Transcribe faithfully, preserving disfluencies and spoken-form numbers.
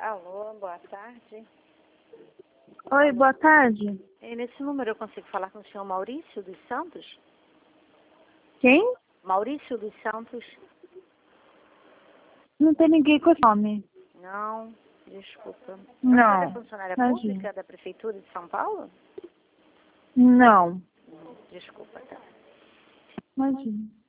Alô, boa tarde. Oi, boa tarde. E nesse número eu consigo falar com o senhor Maurício dos Santos? Quem? Maurício dos Santos? Não tem ninguém com esse nome. Não, desculpa. Não, Você é funcionária imagina. pública da Prefeitura de São Paulo? Não, Desculpa, tá. imagina.